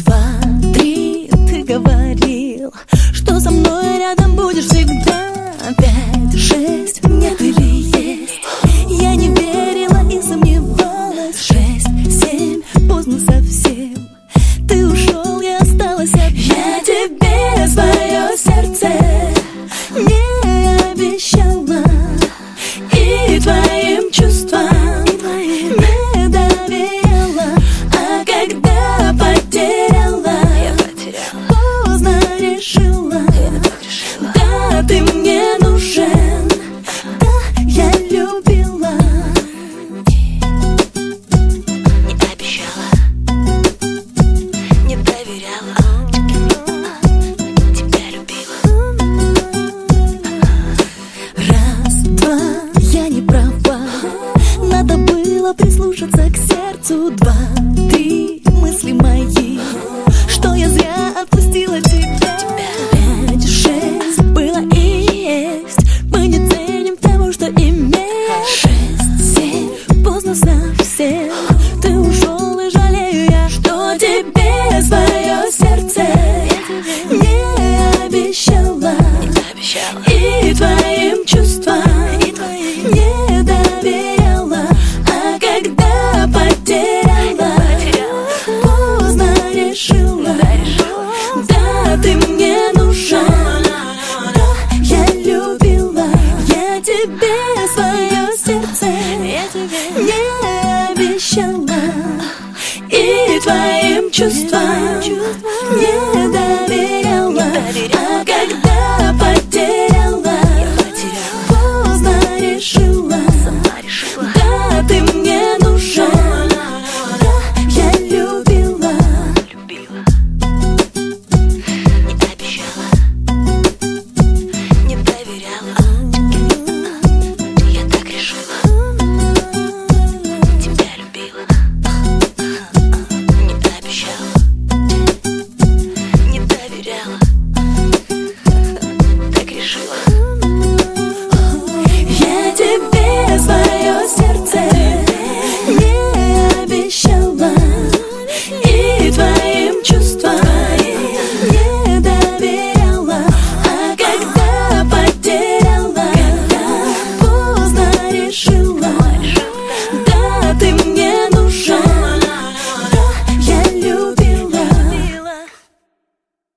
два, три, ты говорил, что со мной рядом будешь всегда. Пять, шесть, нет или есть? Я не верила и сомневалась. Шесть, семь, поздно совсем. Ты ушел, я осталась одна. Я тебе свое сердце не обещала, и твоим чувствам не доверяла. А когда потеряла, поздно решила. Да, ты мне нужен, да, я любила. Не обещала, не доверяла, тебя любила. Раз, два, я не права, надо было прислушаться к сердцу. Два, три, мысли мои, что я зря отпустила тебя. Пять, шесть, было и есть, мы не ценим того, что имеем. Шесть, семь, поздно совсем. Ты ушел и жалею я, что тебе свое сердце не обещала, и твоим чувствам не доверяла. А когда потеряла, поздно решила. Да, ты мне нужен, да, я любила. Я тебе свое сердце не обещала, и твоим чувствам не